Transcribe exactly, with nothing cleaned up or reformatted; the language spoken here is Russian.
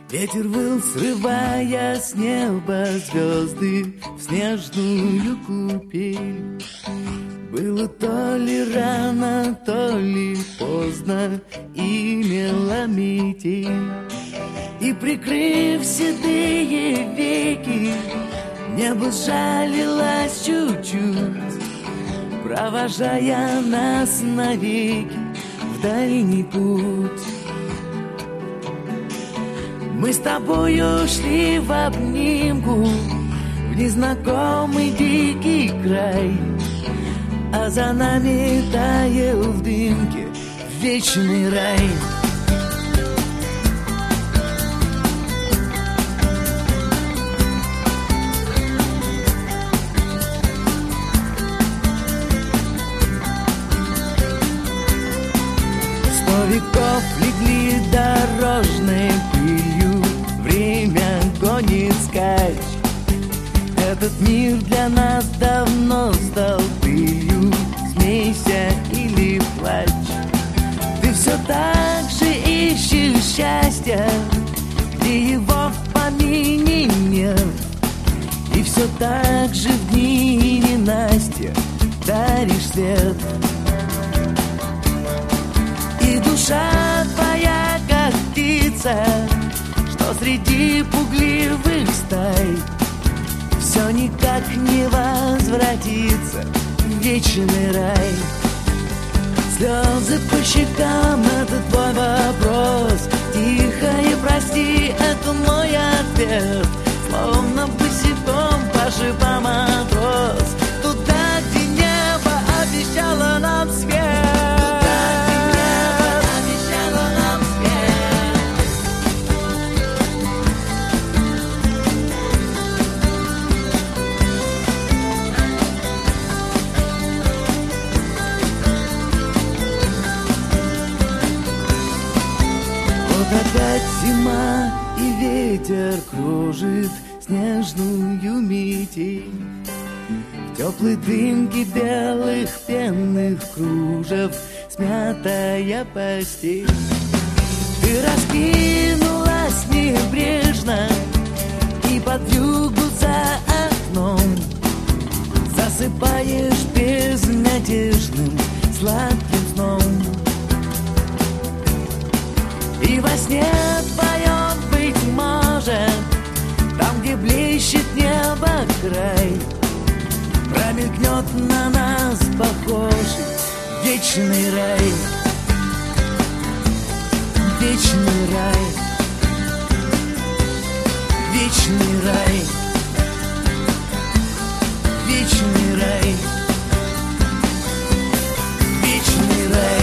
Ветер выл, срывая с неба звезды в снежную купель. Было то ли рано, то ли поздно, и мела метель. И, прикрыв седые веки, небо сжалилось чуть-чуть, провожая нас навеки в дальний путь. Мы с тобою шли в обнимку в незнакомый дикий край, а за нами таял в дымке вечный рай. Сто веков легли дорожной пылью, время гонит скач. Этот мир для нас давно стал пылью, смейся или плачь. Ты все так же ищешь счастья, где его в помине нет, и все так же в дни ненастья даришь свет. И душа твоя, как птица, что среди пугливых стай, все никак не возвратится в вечный рай. Слезы по щекам — это твой вопрос, тихо и прости — это мой ответ. Словно босиком по шипам матрос, туда, где небо обещало нам свет. Опять зима, и ветер кружит снежную метель. В теплой дымке белых пенных кружев смятая постель. Ты раскинулась небрежно и под вьюгу за окном засыпаешь безнадежным сладким сном. И во сне твоем, быть может, там, где блещет небо край, промелькнет на нас похожий вечный рай. Вечный рай. Вечный рай. Вечный рай. Вечный рай.